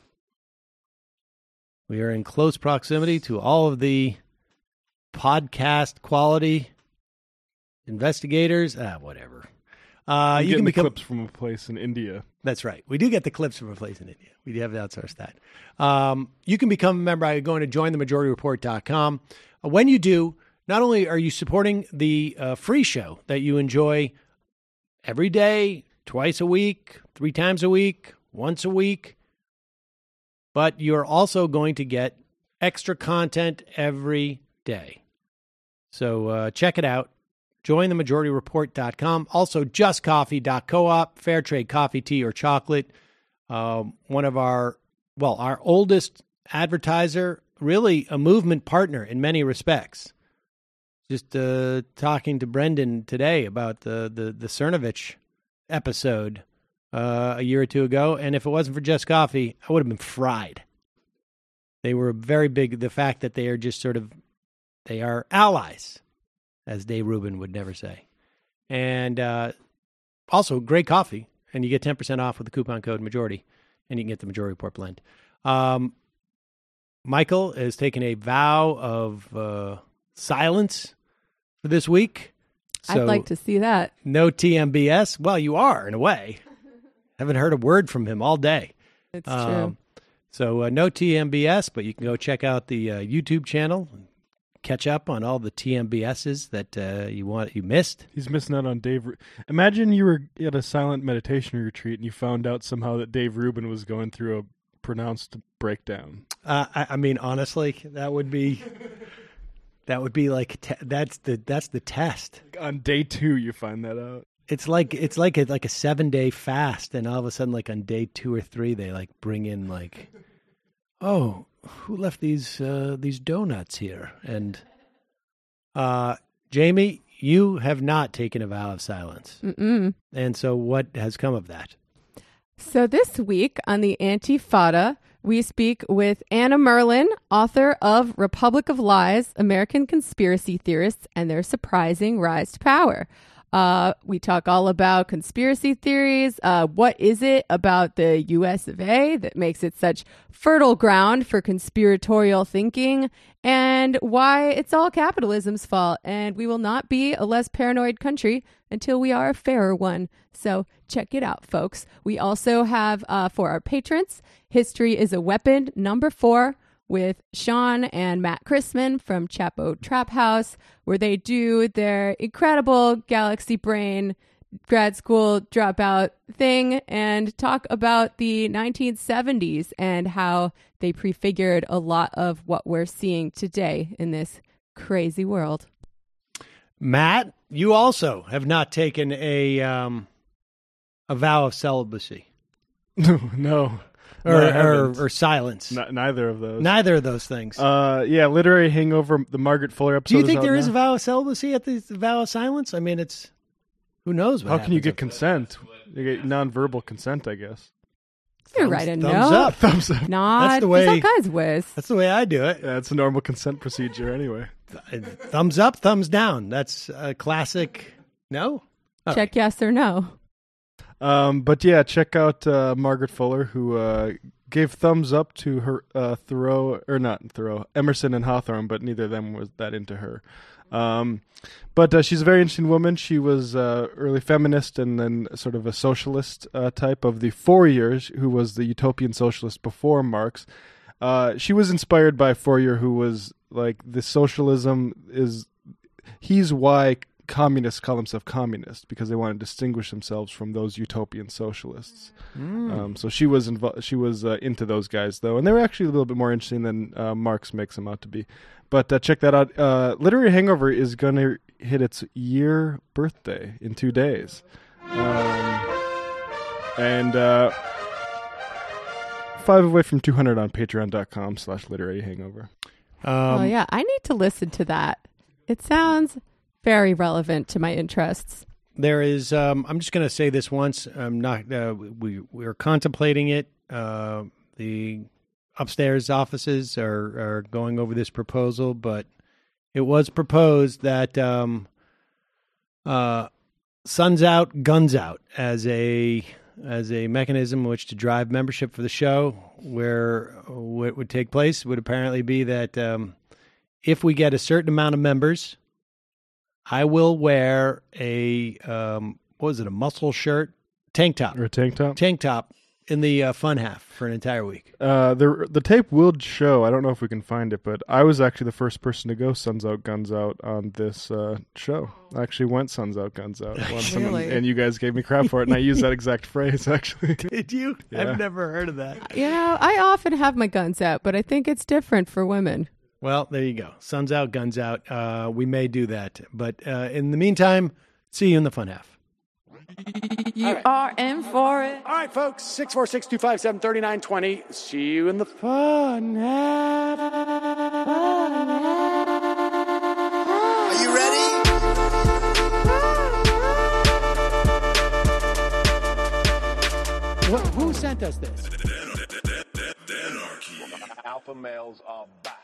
We are in close proximity to all of the podcast quality investigators. Whatever. You can become clips from a place in India. That's right. We do get the clips from a place in India. We have outsourced that. You can become a member by going to jointhemajorityreport.com. When you do, not only are you supporting the free show that you enjoy every day, twice a week, 3 times a week, once a week, but you're also going to get extra content every day. So check it out. JoinTheMajorityReport.com. Also, JustCoffee.coop, fair trade coffee, tea, or chocolate. One of our oldest advertiser, really a movement partner in many respects. Just talking to Brendan today about the Cernovich episode a year or two ago, and if it wasn't for Just Coffee, I would have been fried. They were very big, the fact that they are just they are allies, as Dave Rubin would never say. And also, great coffee. And you get 10% off with the coupon code Majority. And you can get the Majority Report blend. Michael has taken a vow of silence for this week. So I'd like to see that. No TMBS. Well, you are, in a way. Haven't heard a word from him all day. It's true. So no TMBS, but you can go check out the YouTube channel. catch up on all the TMBSs that you missed. He's missing out on Dave. Imagine you were at a silent meditation retreat and you found out somehow that Dave Rubin was going through a pronounced breakdown. I mean, honestly, that would be like that's the test. On day 2, you find that out. It's like a 7-day fast, and all of a sudden, like on day 2 or 3, they like bring in like, oh, who left these donuts here? And Jamie, you have not taken a vow of silence. Mm-mm. And so, what has come of that? So this week on the Antifada, we speak with Anna Merlin, author of Republic of Lies, American Conspiracy Theorists and Their Surprising Rise to Power. We talk all about conspiracy theories. What is it about the US of A that makes it such fertile ground for conspiratorial thinking, and why it's all capitalism's fault, and we will not be a less paranoid country until we are a fairer one. So check it out, folks. We also have, for our patrons, History is a Weapon, number 4, with Sean and Matt Chrisman from Chapo Trap House, where they do their incredible Galaxy Brain grad school dropout thing and talk about the 1970s and how they prefigured a lot of what we're seeing today in this crazy world. Matt, you also have not taken a vow of celibacy. No. Or silence. Neither of those. Neither of those things. Yeah, Literary Hangover, the Margaret Fuller episode. Do you think there now. is a vow of celibacy at the vow of silence? I mean, it's... Who knows what How can you get after consent? You get nonverbal consent, I guess. You're right, a thumbs no. up. Thumbs up. Not. That's the way- There's all kinds of ways. That's the way I do it. Yeah, it's a normal consent procedure anyway. Thumbs up, thumbs down. That's a classic... No? All Check yes or no. But yeah, check out Margaret Fuller, who gave thumbs up to her Emerson and Hawthorne, but neither of them was that into her. But she's a very interesting woman. She was early feminist and then sort of a socialist type of the Fourier, who was the utopian socialist before Marx. She was inspired by Fourier, who was like, the socialism is... He's why communists call themselves communists, because they want to distinguish themselves from those utopian socialists. So she was into those guys, though, and they were actually a little bit more interesting than Marx makes them out to be. But check that out. Literary Hangover is going to hit its year birthday in 2 days. And 5 away from 200 on patreon.com/literary hangover. Oh, yeah. I need to listen to that. It sounds very relevant to my interests. There is, I'm just going to say this once. I'm not, we're contemplating it. The upstairs offices are going over this proposal, but it was proposed that Suns Out, Guns Out as a mechanism in which to drive membership for the show, where what would take place would apparently be that if we get a certain amount of members, I will wear a, a muscle shirt? Tank top. Or a tank top? Tank top in the fun half for an entire week. The tape will show. I don't know if we can find it, but I was actually the first person to go Suns Out, Guns Out on this show. I actually went Suns Out, Guns Out once, Really? and you guys gave me crap for it, and I used that exact phrase, actually. Did you? Yeah. I've never heard of that. You know, I often have my guns out, but I think it's different for women. Well, there you go. Suns Out, Guns Out. We may do that. But in the meantime, see you in the fun half. You are in for it. All right, folks. 646-257-3920. See you in the fun half. Are you ready? Who sent us this? Alpha males are back.